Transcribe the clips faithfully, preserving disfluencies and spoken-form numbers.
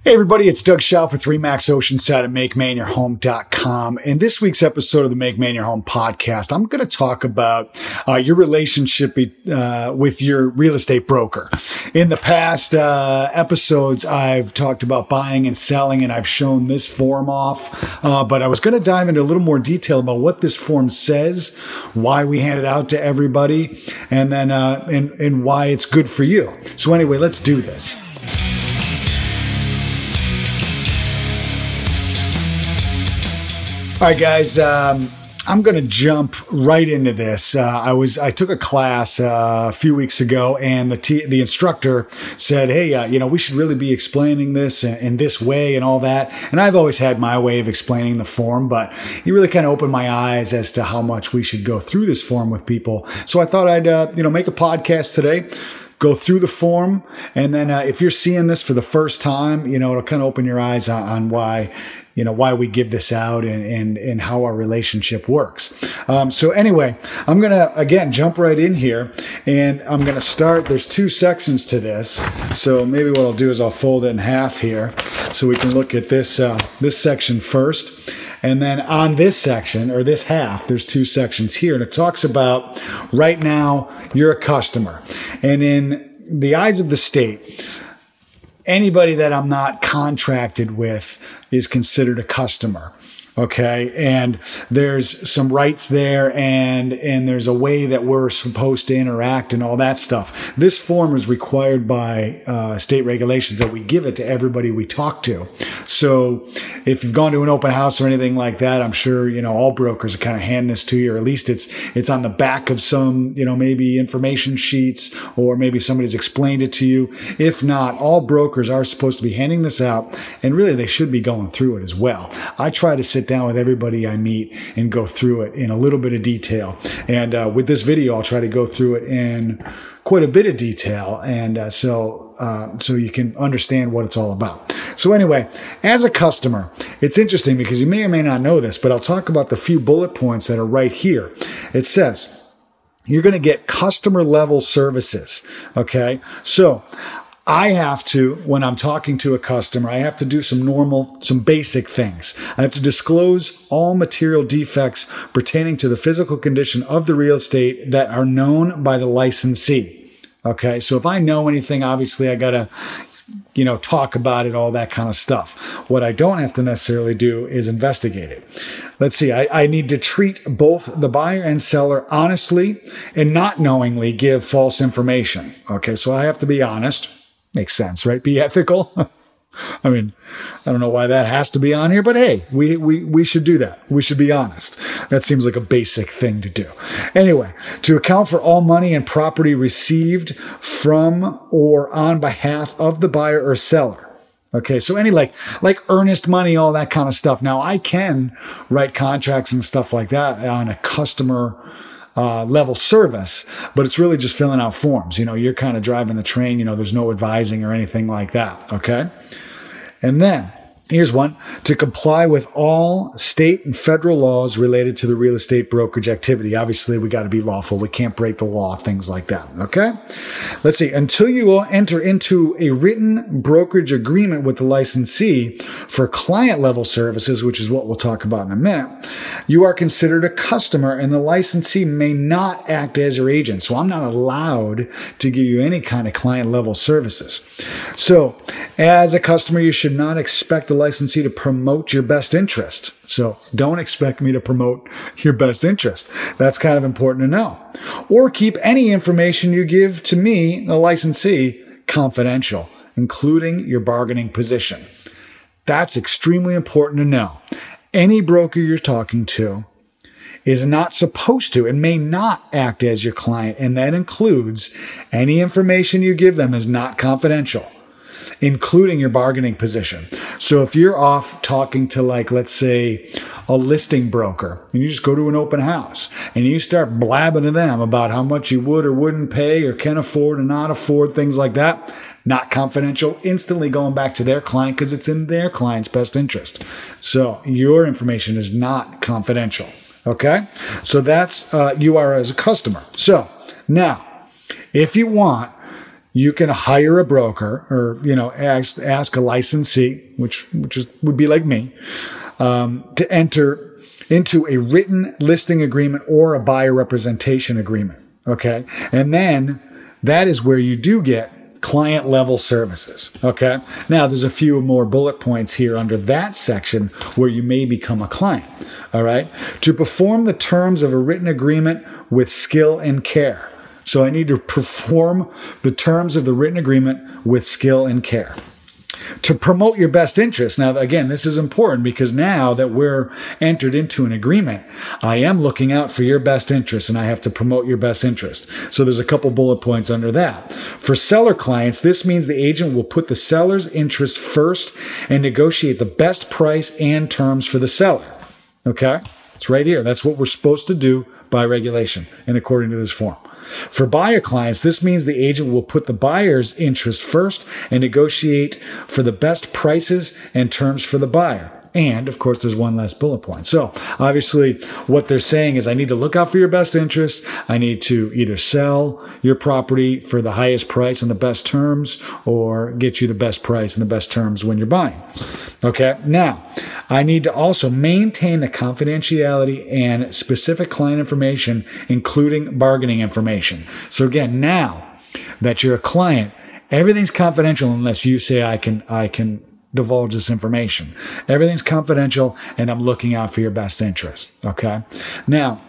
Hey everybody, it's Doug Schauf with Remax Oceanside at Make Man Your Home dot com. In this week's episode of the Make Man Your Home podcast, I'm going to talk about uh, your relationship uh, with your real estate broker. In the past uh, episodes, I've talked about buying and selling, and I've shown this form off, uh, but I was going to dive into a little more detail about what this form says, why we hand it out to everybody, and then uh, and, and why it's good for you. So anyway, let's do this. All right, guys, um, I'm going to jump right into this. Uh, I was I took a class uh, a few weeks ago, and the t- the instructor said, hey, uh, you know, we should really be explaining this in, in this way and all that. And I've always had my way of explaining the form, but he really kind of opened my eyes as to how much we should go through this form with people. So I thought I'd, uh, you know, make a podcast today. Go through the form, and then uh, if you're seeing this for the first time, you know, it'll kind of open your eyes on, on why, you know, why we give this out and, and, and how our relationship works. Um, so anyway, I'm going to, again, jump right in here, and I'm going to start. There's two sections to this. So maybe what I'll do is I'll fold it in half here so we can look at this, uh, this section first. And then on this section, or this half, there's two sections here. And it talks about, right now, you're a customer. And in the eyes of the state, anybody that I'm not contracted with is considered a customer. Okay. And there's some rights there, and, and there's a way that we're supposed to interact and all that stuff. This form is required by uh, state regulations that we give it to everybody we talk to. So if you've gone to an open house or anything like that, I'm sure, you know, all brokers kind of hand this to you, or at least it's, it's on the back of some, you know, maybe information sheets, or maybe somebody's explained it to you. If not, all brokers are supposed to be handing this out, and really they should be going through it as well. I try to sit down with everybody I meet and go through it in a little bit of detail. And uh, with this video, I'll try to go through it in quite a bit of detail, and uh, so uh, so you can understand what it's all about. So anyway, as a customer, it's interesting because you may or may not know this, but I'll talk about the few bullet points that are right here. It says you're going to get customer level services. Okay, so I have to, when I'm talking to a customer, I have to do some normal, some basic things. I have to disclose all material defects pertaining to the physical condition of the real estate that are known by the licensee. Okay, so if I know anything, obviously I gotta, you know, talk about it, all that kind of stuff. What I don't have to necessarily do is investigate it. Let's see, I, I need to treat both the buyer and seller honestly and not knowingly give false information. Okay, so I have to be honest. Makes sense, right? Be ethical. I mean, I don't know why that has to be on here, but hey, we, we, we should do that. We should be honest. That seems like a basic thing to do. Anyway, to account for all money and property received from or on behalf of the buyer or seller. Okay, so any like like earnest money, all that kind of stuff. Now, I can write contracts and stuff like that on a customer Uh, level service, but it's really just filling out forms. You know, you're kind of driving the train. You know, there's no advising or anything like that. Okay. And then here's one: to comply with all state and federal laws related to the real estate brokerage activity. Obviously, we got to be lawful. We can't break the law, things like that. Okay. Let's see. Until you enter into a written brokerage agreement with the licensee for client level services, which is what we'll talk about in a minute, you are considered a customer, and the licensee may not act as your agent. So I'm not allowed to give you any kind of client level services. So as a customer, you should not expect the licensee to promote your best interest. So don't expect me to promote your best interest. That's kind of important to know. Or keep any information you give to me, the licensee, confidential, including your bargaining position. That's extremely important to know. Any broker you're talking to is not supposed to and may not act as your client, and that includes any information you give them is not confidential, including your bargaining position. So if you're off talking to, like, let's say a listing broker, and you just go to an open house and you start blabbing to them about how much you would or wouldn't pay or can afford or not afford, things like that, not confidential, instantly going back to their client because it's in their client's best interest. So your information is not confidential. Okay? So that's, uh, you are as a customer. So now, if you want you can hire a broker, or, you know, ask, ask a licensee, which, which is, would be like me, um, to enter into a written listing agreement or a buyer representation agreement. Okay. And then that is where you do get client level services. Okay. Now there's a few more bullet points here under that section where you may become a client. All right. To perform the terms of a written agreement with skill and care. So I need to perform the terms of the written agreement with skill and care. To promote your best interest. Now, again, this is important because now that we're entered into an agreement, I am looking out for your best interest and I have to promote your best interest. So there's a couple bullet points under that. For seller clients, this means the agent will put the seller's interest first and negotiate the best price and terms for the seller. Okay? It's right here. That's what we're supposed to do by regulation and according to this form. For buyer clients, this means the agent will put the buyer's interest first and negotiate for the best prices and terms for the buyer. And, of course, there's one last bullet point. So, obviously, what they're saying is I need to look out for your best interest. I need to either sell your property for the highest price and the best terms or get you the best price and the best terms when you're buying. Okay? Now, I need to also maintain the confidentiality and specific client information, including bargaining information. So, again, now that you're a client, everything's confidential unless you say I can, I can, divulge this information. Everything's confidential, and I'm looking out for your best interest. Okay? Now,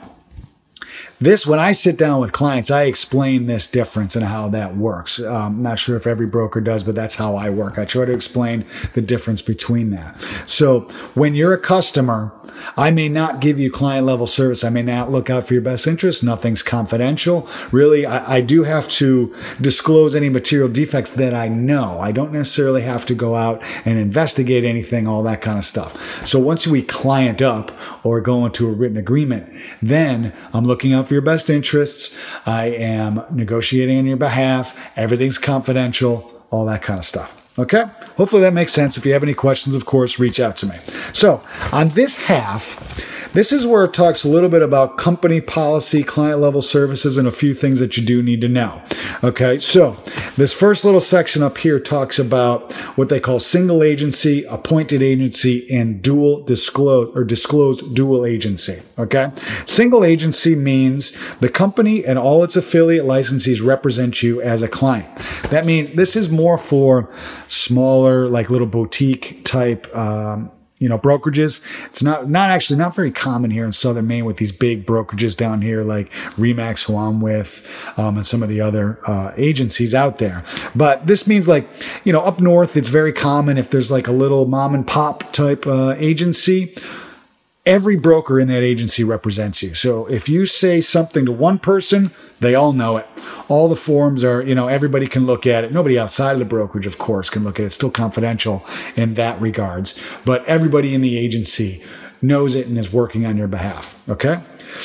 this, when I sit down with clients, I explain this difference and how that works. Um, I'm not sure if every broker does, but that's how I work. I try to explain the difference between that. So when you're a customer, I may not give you client level service. I may not look out for your best interest. Nothing's confidential. Really, I, I do have to disclose any material defects that I know. I don't necessarily have to go out and investigate anything, all that kind of stuff. So once we client up or go into a written agreement, then I'm looking out for your best interests. I am negotiating on your behalf. Everything's confidential, all that kind of stuff. Okay? Hopefully that makes sense. If you have any questions, of course, reach out to me. So on this half, this is where it talks a little bit about company policy, client level services, and a few things that you do need to know. Okay, so this first little section up here talks about what they call single agency, appointed agency, and dual disclosed or disclosed dual agency. Okay, single agency means the company and all its affiliate licensees represent you as a client. That means this is more for smaller, like little boutique type um, you know, brokerages. It's not, not actually not very common here in Southern Maine with these big brokerages down here like Remax, who I'm with, um, and some of the other uh, agencies out there. But this means like, you know, up north, it's very common if there's like a little mom and pop type uh, agency. Every broker in that agency represents you. So if you say something to one person, they all know it. All the forms are, you know, everybody can look at it. Nobody outside of the brokerage, of course, can look at it. It's still confidential in that regards. But everybody in the agency knows it and is working on your behalf. Okay?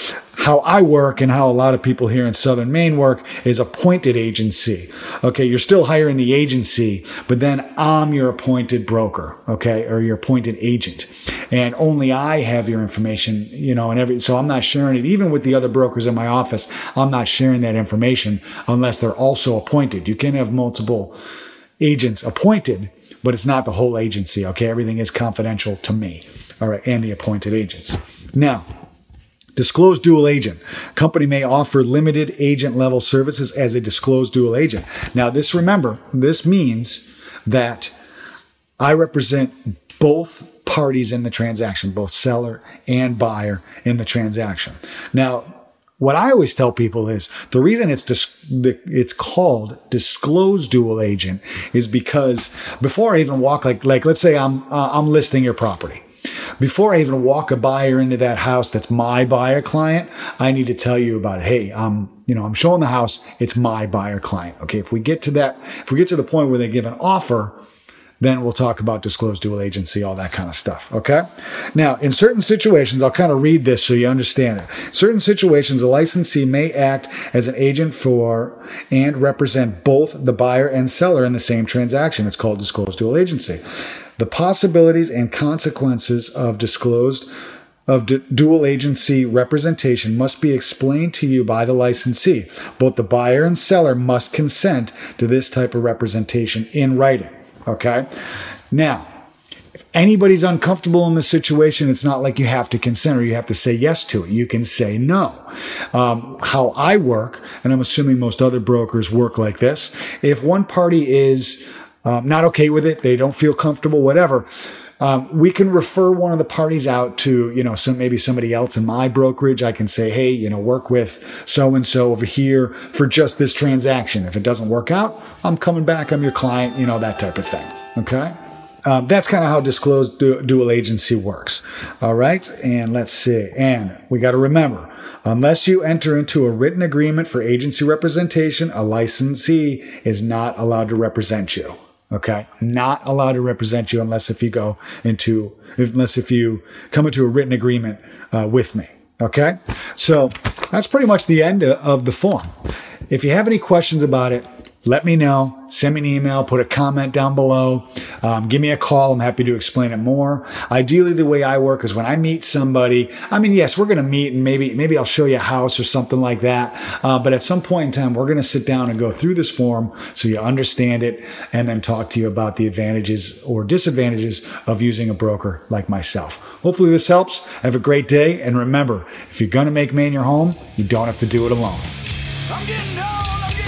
How I work and how a lot of people here in Southern Maine work is appointed agency. Okay, you're still hiring the agency, but then I'm your appointed broker, okay, or your appointed agent. And only I have your information, you know, and every, so I'm not sharing it. Even with the other brokers in my office, I'm not sharing that information unless they're also appointed. You can have multiple agents appointed, but it's not the whole agency, okay? Everything is confidential to me, all right, and the appointed agents. Now, disclosed dual agent. Company may offer limited agent level services as a disclosed dual agent. Now, this, remember, this means that I represent both parties in the transaction, both seller and buyer in the transaction. Now, what I always tell people is the reason it's dis- it's called disclosed dual agent is because before I even walk, like like let's say I'm uh, I'm listing your property. Before I even walk a buyer into that house that's my buyer client, I need to tell you about, hey, um, you know, I'm showing the house, it's my buyer client. Okay, if we get to that, if we get to the point where they give an offer, then we'll talk about disclosed dual agency, all that kind of stuff. Okay? Now, in certain situations, I'll kind of read this so you understand it. Certain situations, a licensee may act as an agent for and represent both the buyer and seller in the same transaction. It's called disclosed dual agency. The possibilities and consequences of disclosed of d- dual agency representation must be explained to you by the licensee. Both the buyer and seller must consent to this type of representation in writing. Okay? Now, if anybody's uncomfortable in this situation, it's not like you have to consent or you have to say yes to it. You can say no. Um, how I work, and I'm assuming most other brokers work like this, if one party is um, not okay with it, they don't feel comfortable, whatever, Um, we can refer one of the parties out to, you know, some, maybe somebody else in my brokerage. I can say, hey, you know, work with so-and-so over here for just this transaction. If it doesn't work out, I'm coming back. I'm your client, you know, that type of thing. Okay. Um, that's kind of how disclosed du- dual agency works. All right. And let's see. And we got to remember, unless you enter into a written agreement for agency representation, a licensee is not allowed to represent you. Okay. Not allowed to represent you unless if you go into, unless if you come into a written agreement uh, with me. Okay. So that's pretty much the end of the form. If you have any questions about it, let me know. Send me an email, put a comment down below. Um, give me a call. I'm happy to explain it more. Ideally, the way I work is when I meet somebody, I mean, yes, we're going to meet and maybe, maybe I'll show you a house or something like that. Uh, but at some point in time, we're going to sit down and go through this form so you understand it and then talk to you about the advantages or disadvantages of using a broker like myself. Hopefully this helps. Have a great day. And remember, if you're going to make Maine your home, you don't have to do it alone. I'm getting old.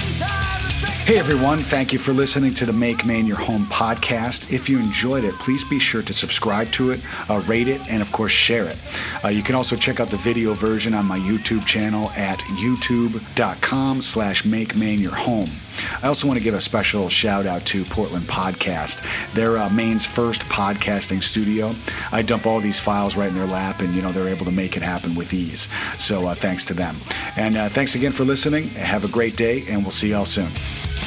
Hey everyone, thank you for listening to the Make Maine Your Home podcast. If you enjoyed it, please be sure to subscribe to it, uh, rate it, and of course share it. Uh, you can also check out the video version on my YouTube channel at youtube.com slash Make Maine Your Home. I also want to give a special shout out to Portland Podcast. They're uh, Maine's first podcasting studio. I dump all these files right in their lap and, you know, they're able to make it happen with ease. So uh, thanks to them. And uh, thanks again for listening. Have a great day and we'll see y'all soon.